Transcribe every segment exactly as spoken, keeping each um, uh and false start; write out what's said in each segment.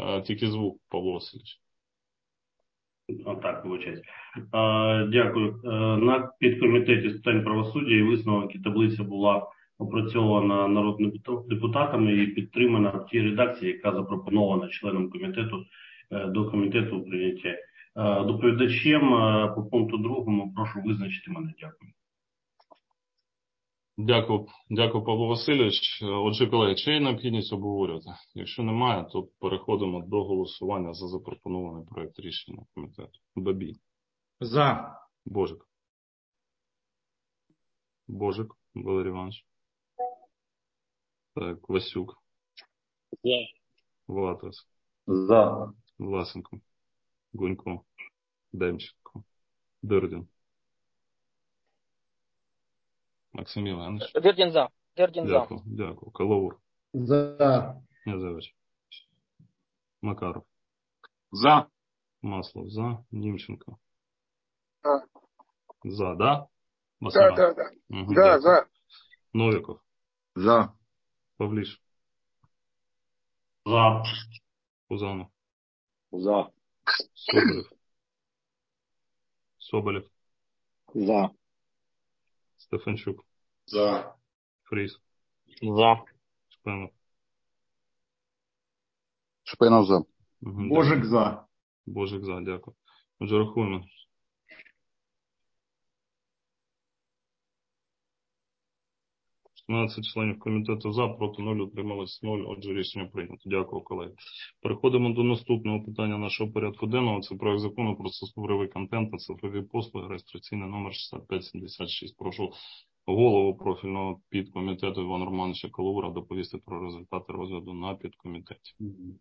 тільки звук, Павло Васильович. А, так, вибачаюсь. Дякую. На підкомітеті з питань правосуддя і висновок і таблиця була опрацьована народними депутатами і підтримана в тій редакції, яка запропонована членом комітету до комітету у прийнятті. Доповідачем по пункту другому прошу визначити мене. Дякую. Дякую, дякую, Павло Васильович. Отже, колеги, чи є необхідність обговорювати? Якщо немає, то переходимо до голосування за запропонований проект рішення комітету. Бабій. За. Божик. Божик, Валерій Іванович. Так, Васюк. За. Ватас. За. Власенко. Гунько. Демченко. Дирдін. Максим Іванович. Дирдін за. Дирдін за. Дякую, дякую. Калаур. За. Князевич. Макаров. За. Маслов. За. Німченко. За. За, да? Да, да, да. Угу, да, за. Новиков. За. Павліш. За. Пузанов. За. Соболєв. Соболєв. За. Стефанчук. За. Фріс. За. Шпенов. Шпинов за. Угу, Божик за. Божик за, дякую. Отже, рахуємо. шістнадцять членів комітету за, проти нуль, утрималось нуль. Отже, рішення прийнято. Дякую, колеги. Переходимо до наступного питання нашого порядку денного. Це проект закону про цифровий контент та цифрові послуги, реєстраційний номер шістдесят п'ять сімдесят шість. Прошу голову профільного підкомітету Івана Романовича Калаура доповісти про результати розгляду на підкомітеті.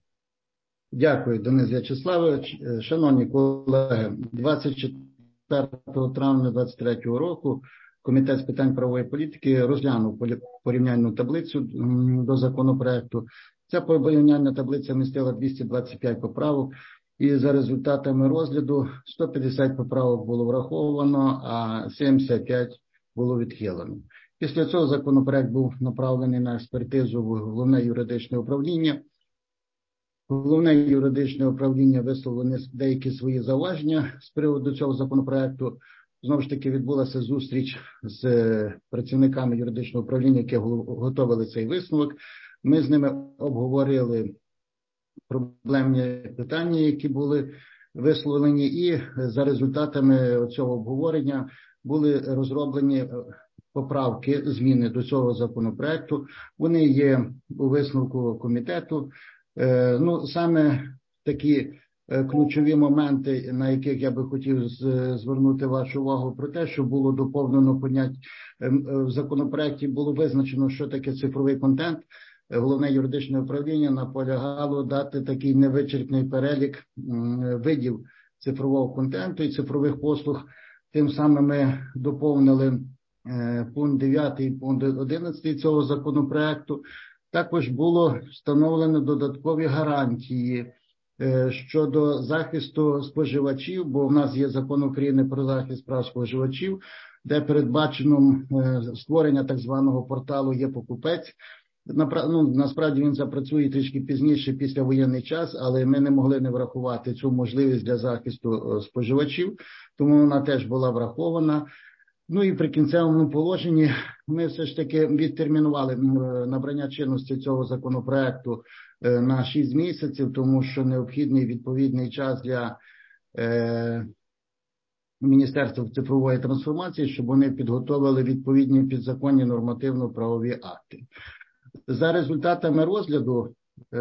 Дякую, Денис В'ячеславович. Шановні колеги, двадцять четвертого травня двадцять третього року Комітет з питань правової політики розглянув порівняльну таблицю до законопроекту. Ця порівняльна таблиця містила двісті двадцять п'ять поправок, і за результатами розгляду сто п'ятдесят поправок було враховано, а сімдесят п'ять було відхилено. Після цього законопроект був направлений на експертизу в Головне юридичне управління. Головне юридичне управління висловило деякі свої зауваження з приводу цього законопроекту. Знову ж таки, відбулася зустріч з працівниками юридичного управління, які готували цей висновок. Ми з ними обговорили проблемні питання, які були висловлені, і за результатами цього обговорення були розроблені поправки, зміни до цього законопроекту. Вони є у висновку комітету. Ну, саме такі ключові моменти, на яких я би хотів звернути вашу увагу, про те, що було доповнено поняття в законопроекті, було визначено, що таке цифровий контент. Головне юридичне управління наполягало дати такий невичерпний перелік видів цифрового контенту і цифрових послуг. Тим самим ми доповнили пункт дев'ятий і пункт одинадцятий цього законопроекту. Також було встановлено додаткові гарантії щодо захисту споживачів, бо в нас є закон України про захист прав споживачів, де передбачено створення так званого порталу «Є-покупець». Ну, насправді він запрацює трішки пізніше, після воєнний час, але ми не могли не врахувати цю можливість для захисту споживачів, тому вона теж була врахована. Ну і при кінцевому положенні ми все ж таки відтермінували набрання чинності цього законопроекту на шість місяців, тому що необхідний відповідний час для е, Міністерства цифрової трансформації, щоб вони підготовили відповідні підзаконні нормативно-правові акти. За результатами розгляду, е,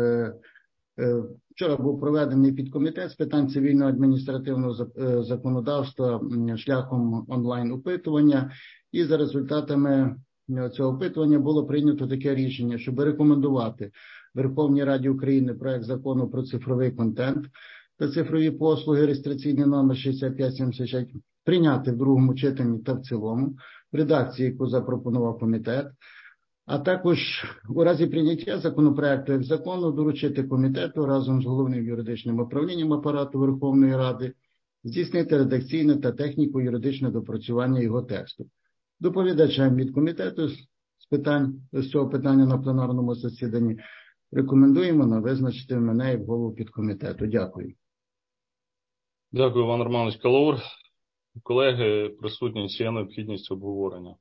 е, вчора був проведений підкомітет з питань цивільного адміністративного законодавства шляхом онлайн-опитування, і за результатами цього опитування було прийнято таке рішення, щоб рекомендувати Верховній Раді України проект закону про цифровий контент та цифрові послуги, реєстраційний номер шістдесят п'ять сімдесят шість, прийняти в другому читанні та в цілому, в редакції, яку запропонував комітет, а також у разі прийняття законопроекту як закону доручити комітету разом з Головним юридичним управлінням апарату Верховної Ради здійснити редакційне та техніко-юридичне допрацювання його тексту. Доповідачем від комітету з питань з цього питання на пленарному засіданні Рекомендуємо на визначити мене як голову підкомітету. Дякую. Дякую, Іван Романович Калаур. Колеги, присутні, чи є необхідність обговорення?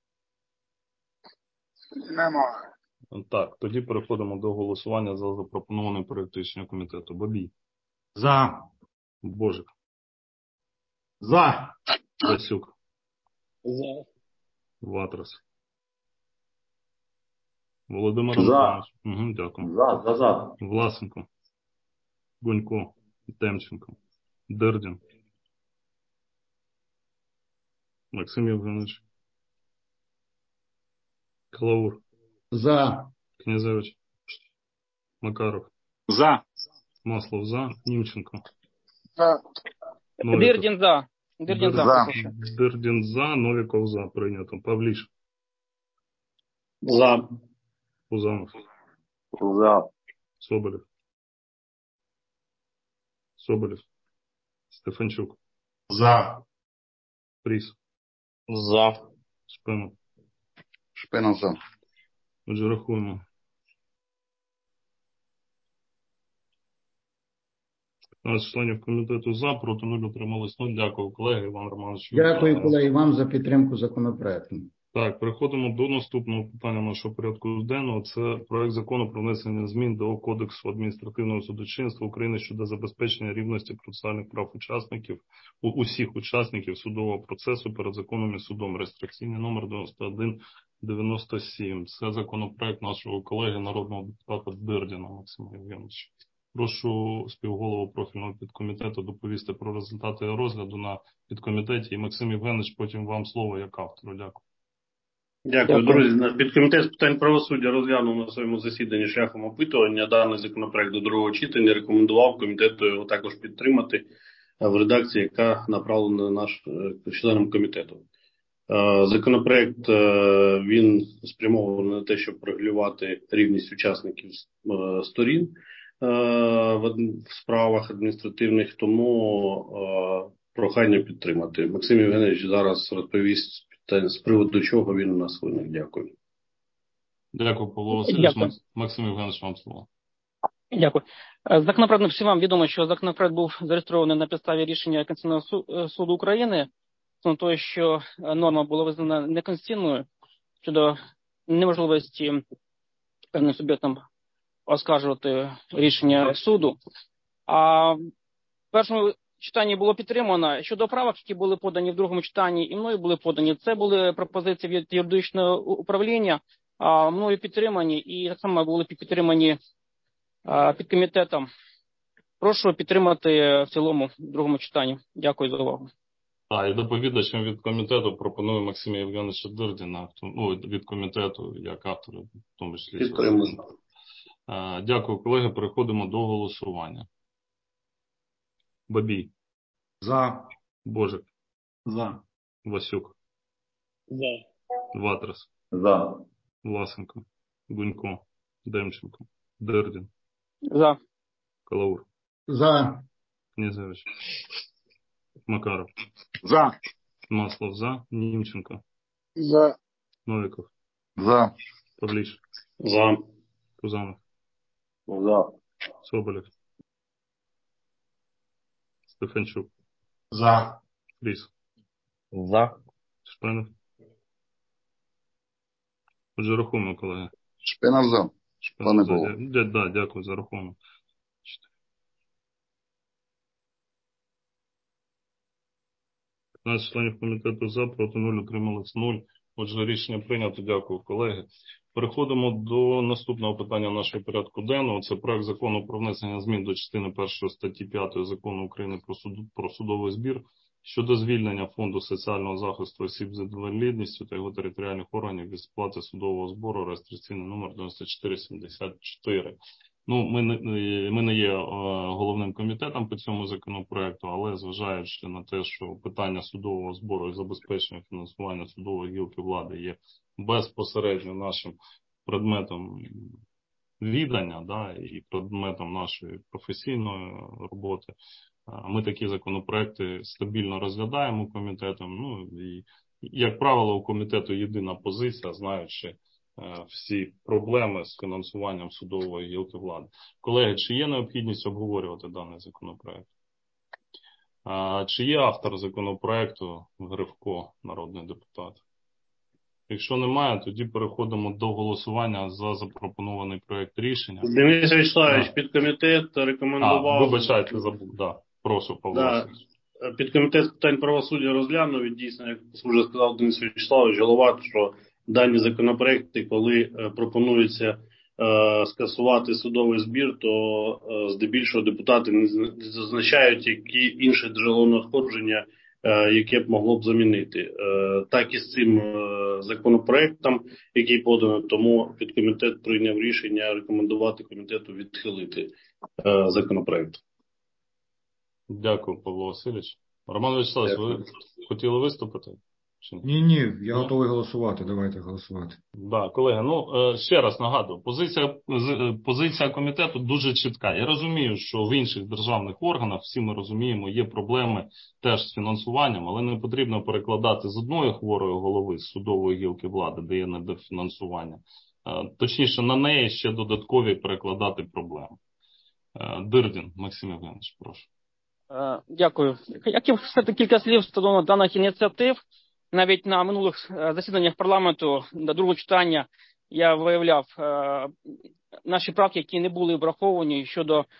Немає. Так, тоді переходимо до голосування за запропонований проект рішення комітету. Бабій. За. Божик. За. Васюк. За. Ватрас. Володимир За. Антонович. Угу, дякую. За. За. За. Власенко. Гунько. Демченко. Дирдін. Максим Євгенович. Калаур. За. Князевич. Макаров. За. Маслов за. Німченко. За. Новіков. Дирдін за. Дирдін за. За. прошу. Дирдін за. Новіков за. Прийнято. Павліш. За. Пузанов. За. Соболєв. Соболєв. Стефанчук. За. Фріс. За. Шпинов. Шпинов за. Отже, рахуємо. п'ятнадцять членів комітету за, проти нуль, утримались нуль. Дякую, колеги. Іван Романович. Дякую, колеги, вам за підтримку законопроекту. Так, переходимо до наступного питання нашого порядку денного. Це проект закону про внесення змін до Кодексу адміністративного судочинства України щодо забезпечення рівності процесуальних прав учасників, у усіх учасників судового процесу перед законом і судом. Реєстраційний номер дев'яносто один дев'яносто сім. Це законопроект нашого колеги, народного депутата Дирдіна Максима Євгеновича. Прошу співголову профільного підкомітету доповісти про результати розгляду на підкомітеті. І Максим Євгенович, потім вам слово як автору. Дякую. Дякую, Дякую. друзі. Підкомітет з питань правосуддя розглянув на своєму засіданні шляхом опитування даний законопроект до другого читання, рекомендував комітету його також підтримати в редакції, яка направлена наш членам комітету. Законопроект, він спрямований на те, щоб регулювати рівність учасників сторін в справах адміністративних, тому прохання підтримати. Максим Євгенович зараз розповість з приводу чого він у нас виник. Дякую. Дякую, Павло Васильович. Дякую. Максим Євгенович, вам слово. Дякую. Законопроект, всім вам відомо, що законопроект був зареєстрований на підставі рішення Конституційного суду України, на те, що норма була визнана неконституційною щодо неможливості певним суб'єктам оскаржувати рішення суду. А в першому читанні було підтримано. Щодо правок, які були подані в другому читанні і мною були подані, це були пропозиції від юридичного управління, а мною підтримані і так само були підтримані а, підкомітетом. Прошу підтримати в цілому в другому читанні. Дякую за увагу. А, і доповідачем від комітету пропоную Максима Євгеновича Дирдіна, ну, від комітету, як автора, в тому числі. Підтримую. Дякую, колеги. Переходимо до голосування. Бабій. За. Божик. За. Васюк. За. Ватрас. За. Власенко. Гунько. Демченко. Дирдін. За. Калаур. За. Князевич. Макаров. За. Маслов за. Німченко. За. Новіков. За. Павліш. За. Пузанов. За. Соболєв. Стефанчук. За. Фріс. За. Шпинов. Отже, рахуємо, колеги. Шпинов за. Шпинов Пане за. Голово. Дя- Да, дякую за рахунок. п'ятнадцять членів комітету за, проти нуль, утрималось нуль. Отже, рішення прийнято. Дякую, колеги. Переходимо до наступного питання нашого порядку денного. Це проект закону про внесення змін до частини першої статті п'ятої Закону України про, суд... про судовий збір щодо звільнення Фонду соціального захисту осіб з інвалідністю та його територіальних органів від сплати судового збору, реєстраційний номер дев'яносто чотири сімдесят чотири. Ну, ми не, ми не є е, головним комітетом по цьому законопроекту, але зважаючи на те, що питання судового збору і забезпечення фінансування судової гілки влади є безпосередньо нашим предметом відання, да, і предметом нашої професійної роботи, ми такі законопроекти стабільно розглядаємо комітетом. Ну, і, як правило, у комітету єдина позиція, знаючи всі проблеми з фінансуванням судової гілки влади. Колеги, чи є необхідність обговорювати даний законопроект? А, чи є автор законопроекту Гривко, народний депутат? Якщо немає, тоді переходимо до голосування за запропонований проект рішення. Денис Вячеславович, Да. підкомітет рекомендував... А, вибачайте, забув, да. Прошу, Павло Да. Васильович. Підкомітет з питань правосуддя розглянув, і дійсно, як вже сказав Денис Вячеславович, голова, що дані законопроекти, коли е, пропонується е, скасувати судовий збір, то е, здебільшого депутати не зазначають, які інші джерело надходження, е, яке б могло б замінити. Е, так і з цим е, законопроектом, який подано, тому підкомітет прийняв рішення рекомендувати комітету відхилити е, законопроект. Дякую, Павло Васильович. Роман Вячеславович, ви хотіли виступити? Ні, ні, я ні? готовий голосувати, давайте голосувати. Да, колеги, ну ще раз нагадую, позиція, позиція комітету дуже чітка. Я розумію, що в інших державних органах, всі ми розуміємо, є проблеми теж з фінансуванням, але не потрібно перекладати з одної хворої голови, з судової гілки влади, де є недофінансування, точніше на неї ще додаткові перекладати проблеми. Дирдін, Максим Євгенович, прошу. Дякую. Як і все кілька слів стосовно даних ініціатив, навіть на минулих засіданнях парламенту до другого читання я виявляв е, наші правки, які не були враховані щодо е,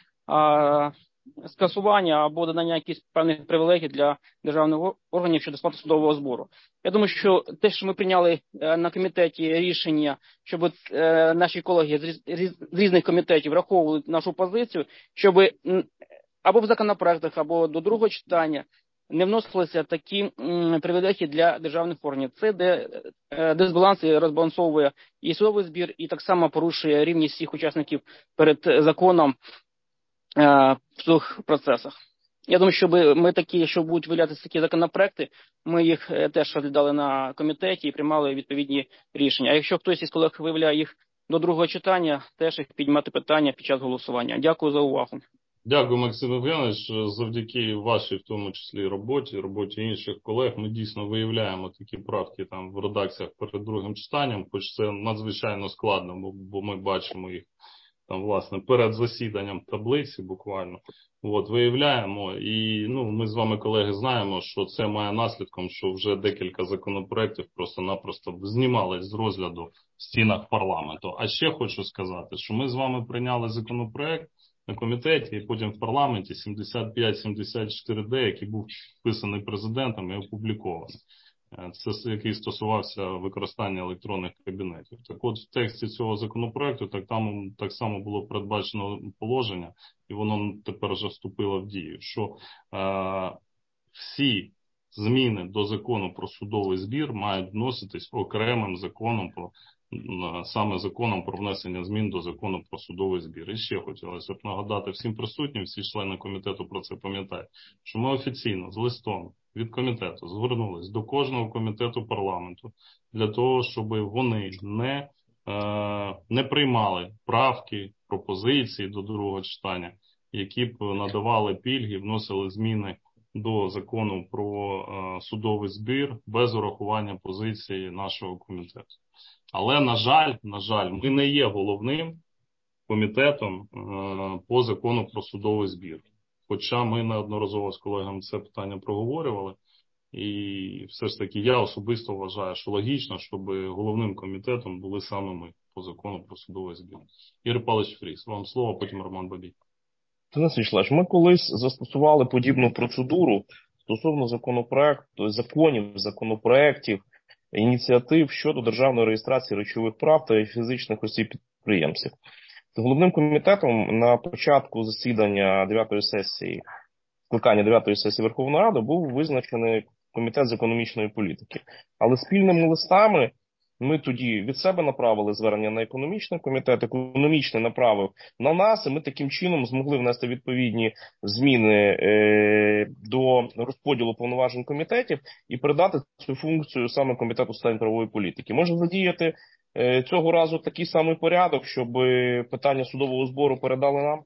скасування або додання якихось певних привілегій для державних органів щодо сплати судового збору. Я думаю, що те, що ми прийняли е, на комітеті рішення, щоб е, наші колеги з, різ, з різних комітетів враховували нашу позицію, щоб або в законопроектах, або до другого читання не вносилися такі м, привілегії для державних органів. Це де е, дисбаланс і розбалансовує і судовий збір, і так само порушує рівність всіх учасників перед законом е, в цих процесах. Я думаю, щоб ми такі, що будуть виявлятися такі законопроекти, ми їх е, теж розглядали на комітеті і приймали відповідні рішення. А якщо хтось із колег виявляє їх до другого читання, теж їх піднімати питання під час голосування. Дякую за увагу. Дякую, Максим Євгенович. Завдяки вашій, в тому числі, роботі, роботі інших колег, ми дійсно виявляємо такі правки там в редакціях перед другим читанням, хоч це надзвичайно складно, бо, бо ми бачимо їх там, власне, перед засіданням таблиці буквально. От, виявляємо, і ну, ми з вами, колеги, знаємо, що це має наслідком, що вже декілька законопроєктів просто-напросто знімались з розгляду в стінах парламенту. А ще хочу сказати, що ми з вами прийняли законопроєкт на комітеті і потім в парламенті сімдесят п'ять сімдесят чотири де, який був підписаний президентом і опублікований. Це який стосувався використання електронних кабінетів. Так от в тексті цього законопроекту так, там, так само було передбачено положення, і воно тепер вже вступило в дію, що е, всі зміни до закону про судовий збір мають вноситись окремим законом про саме законом про внесення змін до закону про судовий збір. І ще хотілося б нагадати всім присутнім, всі члени комітету про це пам'ятають, що ми офіційно з листом від комітету звернулись до кожного комітету парламенту для того, щоб вони не, е, не приймали правки, пропозиції до другого читання, які б надавали пільги, вносили зміни до закону про е, судовий збір без урахування позиції нашого комітету. Але, на жаль, на жаль, ми не є головним комітетом е, по закону про судовий збір. Хоча ми неодноразово з колегами це питання проговорювали. І все ж таки я особисто вважаю, що логічно, щоб головним комітетом були саме ми по закону про судовий збір. Ігор Павлович Фріс, вам слово, потім Роман Бабій. Денис Вячеславович, ми колись застосували подібну процедуру стосовно законопроекту, законів, законопроектів, ініціатив щодо державної реєстрації речових прав та фізичних осіб-підприємців. Головним комітетом на початку засідання дев'ятої сесії, скликання дев'ятої сесії Верховної Ради був визначений комітет з економічної політики. Але спільними листами ми тоді від себе направили звернення на економічний комітет, економічний направив на нас, і ми таким чином змогли внести відповідні зміни е, до розподілу повноважень комітетів і передати цю функцію саме комітету з питань правової політики. Може задіяти е, цього разу такий самий порядок, щоб питання судового збору передали нам?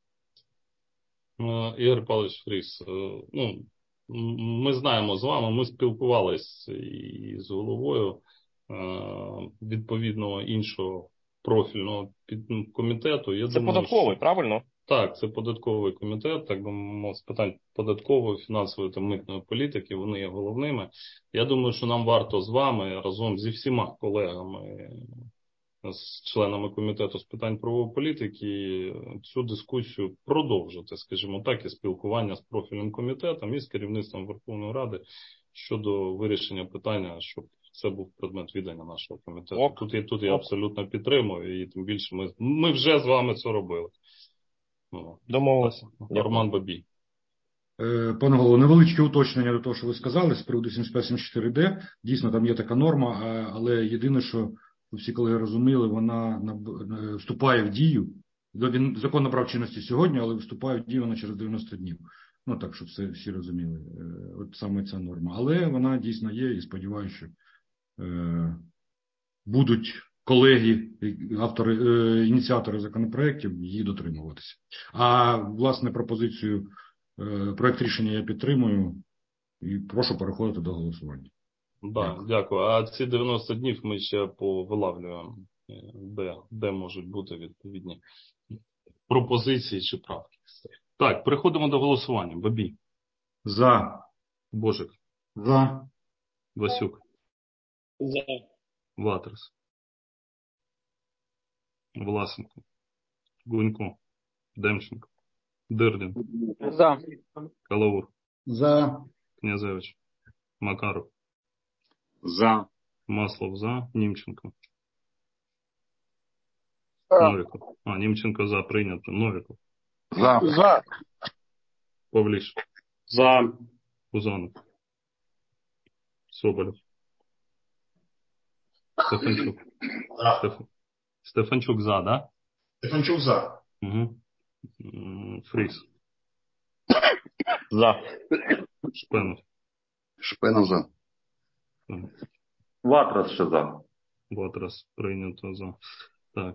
Ігор Павлович Фріс, ну, ми знаємо з вами, ми спілкувалися і з головою відповідного іншого профільного комітету. Я Це думаю, податковий, що... правильно? Так, це податковий комітет, так би мовити, з питань податкової, фінансової та митної політики, вони є головними. Я думаю, що нам варто з вами разом зі всіма колегами, з членами комітету з питань правової політики цю дискусію продовжити, скажімо так, і спілкування з профільним комітетом і з керівництвом Верховної Ради щодо вирішення питання, щоб це був предмет відання нашого комітету. Ок. Тут я, тут я Ок. абсолютно підтримую, і тим більше ми, ми вже з вами це робили. Ну, Домовилися. Роман Бабій. Е, Пане голово, невеличке уточнення до того, що ви сказали з приводу сімдесят п'ять сімдесят чотири де. Дійсно, там є така норма, але єдине, що всі колеги розуміли, вона вступає в дію. Він закон набрав чинності сьогодні, але вступає в дію вона через дев'яносто днів. Ну так, щоб все, всі розуміли. От саме ця норма. Але вона дійсно є і сподіваюся, що е, будуть колеги, автори, е, ініціатори законопроєктів її дотримуватися. А власне пропозицію, е, проект рішення я підтримую і прошу переходити до голосування. Да, дякую. дякую. А ці дев'яносто днів ми ще повилавлюємо, де, де можуть бути відповідні пропозиції чи правки. Так, переходимо до голосування. Бабій. За. Божик. За. Васюк. За. Ватрас. Власенко. Гунько. Демченко. Дирдін. За. Калаур. За. Князевич. Макаров. За. Маслов за. Німченко. За. Новіков. А, Німченко за. Прийнято. Новіков. За. За. Павліш. За. Пузанов. Соболєв. Стефанчук. Стеф... Стефанчук за, да? Стефанчук за. Угу. Фріс. За. Шпенов. Шпенов за. Ватрас ще за. Ватрас прийнято за. Так.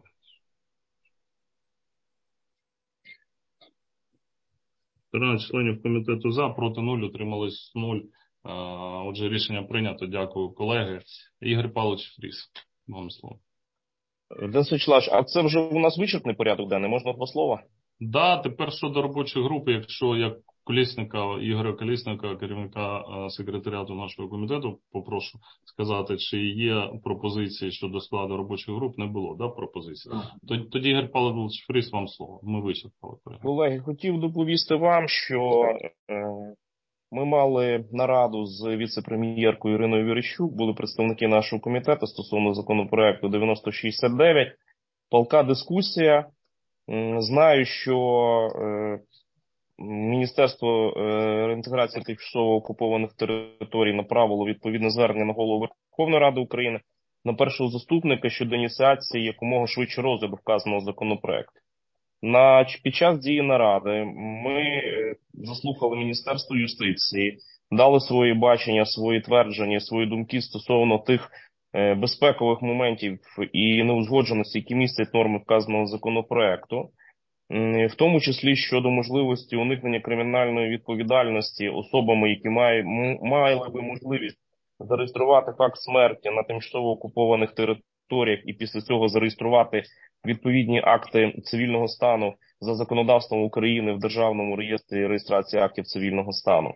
тринадцять членів комітету за, проти нуль, утримались нуль. Отже, рішення прийнято. Дякую, колеги. Ігор Павлович Фріс, вам слово. Денис Вячеславович, а це вже у нас вичерпний порядок денний, можна два слова? Да, тепер щодо робочої групи, якщо як Колісника, Ігоря Колісника, керівника секретаріату нашого комітету, попрошу сказати, чи є пропозиції щодо складу робочих груп, не було, да, пропозиції? Тоді, Ігор Павлович Фріс, вам слово. Ми вичерпали. Колеги, хотів доповісти вам, що е, ми мали нараду з віце-прем'єркою Іриною Верещук, були представники нашого комітету стосовно законопроекту дев'яносто шістдесят дев'ять. Палка дискусія. Знаю, що е, Міністерство е, реінтеграції тимчасово окупованих територій направило відповідне звернення на голову Верховної Ради України, на першого заступника щодо ініціації якомога швидше розгляду вказаного законопроекту. На, під час дії наради ми заслухали Міністерство юстиції, дали свої бачення, свої твердження, свої думки стосовно тих е, безпекових моментів і неузгодженостей, які містять норми вказаного законопроекту, в тому числі щодо можливості уникнення кримінальної відповідальності особами, які має, мали би можливість зареєструвати факт смерті на тимчасово окупованих територіях і після цього зареєструвати відповідні акти цивільного стану за законодавством України в Державному реєстрі реєстрації актів цивільного стану.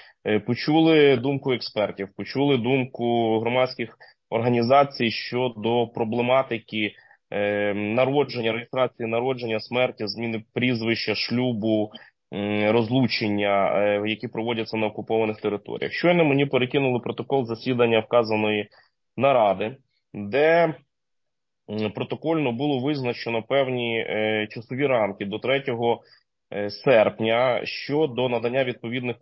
Почули думку експертів, почули думку громадських організацій щодо проблематики народження, реєстрації народження, смерті, зміни прізвища, шлюбу, розлучення, які проводяться на окупованих територіях. Щойно мені перекинули протокол засідання вказаної наради, де протокольно було визначено певні часові рамки до третього серпня щодо надання відповідних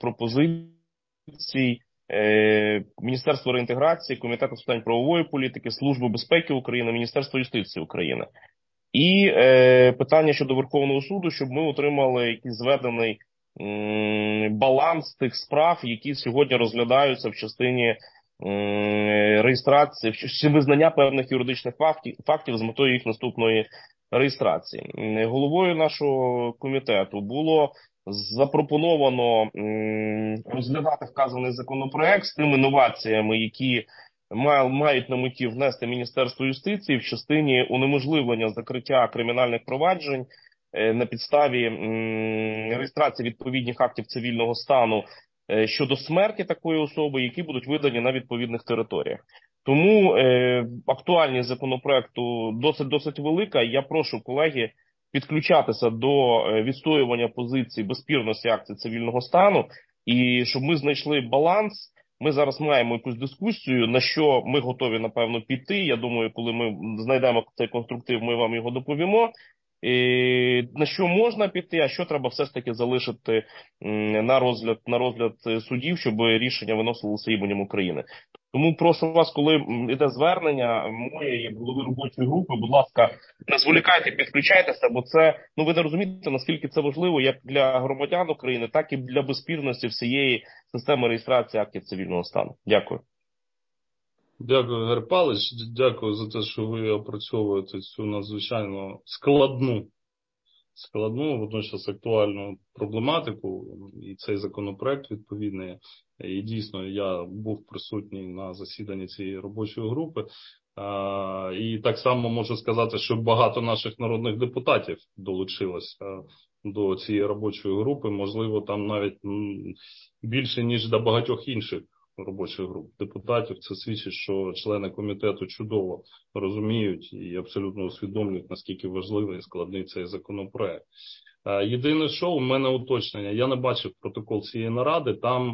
пропозицій Міністерства реінтеграції, Комітету з питань правової політики, Служби безпеки України, Міністерства юстиції України. І е, питання щодо Верховного суду, щоб ми отримали якийсь зведений м, баланс тих справ, які сьогодні розглядаються в частині м, реєстрації, чи визнання певних юридичних фактів, фактів з метою їх наступної реєстрації. Головою нашого комітету було запропоновано м, розглядати вказаний законопроект з тими новаціями, які мають на меті внести Міністерство юстиції в частині унеможливлення закриття кримінальних проваджень на підставі реєстрації відповідних актів цивільного стану щодо смерті такої особи, які будуть видані на відповідних територіях. Тому е, актуальність законопроекту досить-досить велика. Я прошу, колеги, підключатися до відстоювання позиції безспірності актів цивільного стану, і щоб ми знайшли баланс. Ми зараз маємо якусь дискусію, на що ми готові, напевно, піти. Я думаю, коли ми знайдемо цей конструктив, ми вам його доповімо. І на що можна піти, а що треба все ж таки залишити на розгляд, на розгляд судів, щоб рішення виносилося іменем України. Тому прошу вас, коли йде звернення моєї голови робочої групи, будь ласка, не зволікайте, підключайтеся, бо це, ну ви не розумієте, наскільки це важливо як для громадян України, так і для безспірності всієї системи реєстрації актів цивільного стану. Дякую. Дякую, Ігор Павлович. Дякую за те, що ви опрацьовуєте цю надзвичайно складну, складну, водночас актуальну проблематику і цей законопроект відповідний. І дійсно, я був присутній на засіданні цієї робочої групи. І так само можу сказати, що багато наших народних депутатів долучилось до цієї робочої групи. Можливо, там навіть більше, ніж до багатьох інших робочих груп депутатів. Це свідчить, що члени комітету чудово розуміють і абсолютно усвідомлюють, наскільки важливий і складний цей законопроект. Єдине, що у мене уточнення, я не бачив протокол цієї наради, там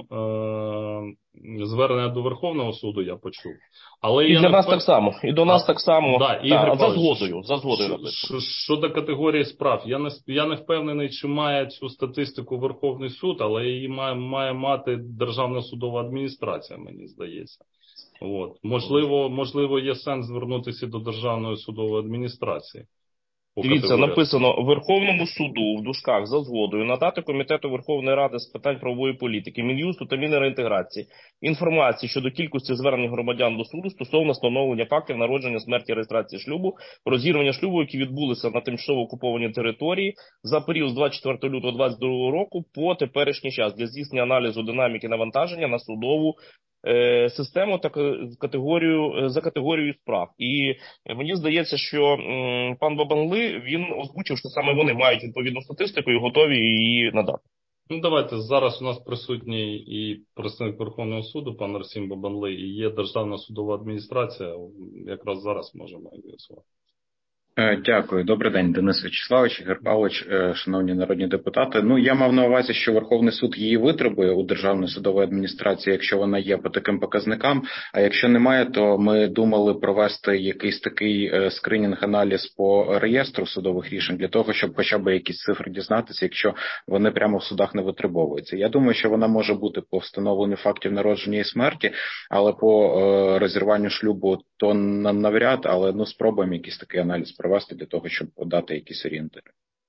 е- звернення до Верховного суду я почув. Але і я для нас впев... так само, і до нас а, так само, да, та, а за згодою. За згодою щодо категорії справ, я не, я не впевнений, чи має цю статистику Верховний суд, але її має, має мати Державна судова адміністрація, мені здається. От. Можливо, можливо, є сенс звернутися до Державної судової адміністрації. Дивіться, написано Верховному суду в дужках за згодою надати Комітету Верховної Ради з питань правової політики, Мін'юсту та Мінреінтеграції інформації щодо кількості звернень громадян до суду стосовно встановлення фактів народження, смерті, реєстрації шлюбу, розірвання шлюбу, які відбулися на тимчасово окупованій території за період з двадцять четвертого лютого двадцять другого року по теперішній час для здійснення аналізу динаміки навантаження на судову систему та категорію, за категорією справ. І мені здається, що м, пан Бабанли, він озвучив, що саме вони мають відповідну статистику і готові її надати. Ну, давайте, зараз у нас присутній і представник Верховного суду, пан Арсім Бабанли, і є Державна судова адміністрація, якраз зараз можемо з'ясувати. Дякую. Добрий день, Денис Вячеславович, Ігор Павлович, шановні народні депутати. Ну, я мав на увазі, що Верховний суд її витребує у Державної судової адміністрації, якщо вона є по таким показникам, а якщо немає, то ми думали провести якийсь такий скринінг-аналіз по реєстру судових рішень для того, щоб хоча б якісь цифри дізнатися, якщо вони прямо в судах не витребовуються. Я думаю, що вона може бути по встановленню фактів народження і смерті, але по розірванню шлюбу то навряд, але ну спробуємо якийсь такий аналіз провести для того, щоб подати якісь орієнтири.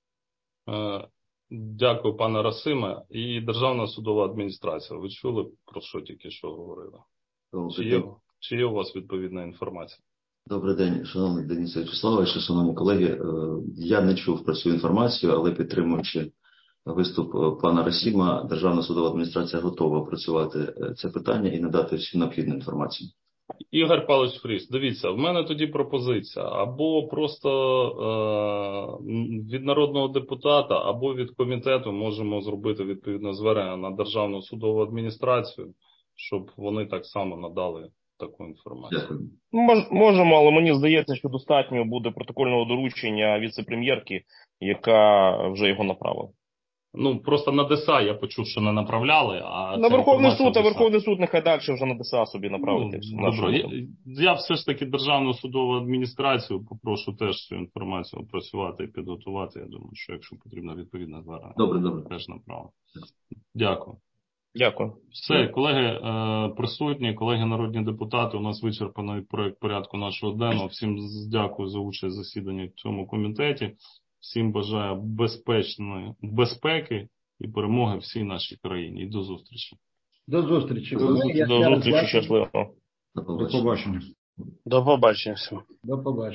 Дякую, пане Расиме. І Державна судова адміністрація. Ви чули, про що тільки що говорили? Чи є, чи є у вас відповідна інформація? Добрий день, шановний Денис Вячеславович, шановні колеги. Я не чув про цю інформацію, але підтримуючи виступ пана Расима, Державна судова адміністрація готова опрацювати це питання і надати всю необхідну інформацію. Ігор Павлович Фріс, дивіться, в мене тоді пропозиція. Або просто е- від народного депутата, або від комітету можемо зробити відповідне звернення на Державну судову адміністрацію, щоб вони так само надали таку інформацію. Дякую. Мож, можемо, але мені здається, що достатньо буде протокольного доручення віце-прем'єрки, яка вже його направила. Ну, просто на ДСА я почув, що не направляли. А на Верховний суд, а Верховний суд нехай далі вже на ДСА собі направити. Ну, добре. Я, я все ж таки Державну судову адміністрацію попрошу теж цю інформацію опрацювати і підготувати. Я думаю, що якщо потрібно відповідно звернення, добре, добре. теж направити. Дякую. Дякую. Все, колеги присутні, колеги народні депутати, у нас вичерпаний проект порядку нашого денного. Всім дякую за участь в засіданні в цьому комітеті. Всім бажаю безпечної безпеки і перемоги всій нашій країні. І до зустрічі. До зустрічі. До зустрічі, до зустрічі щасливо. До побачення. До побачення всім. До побачення.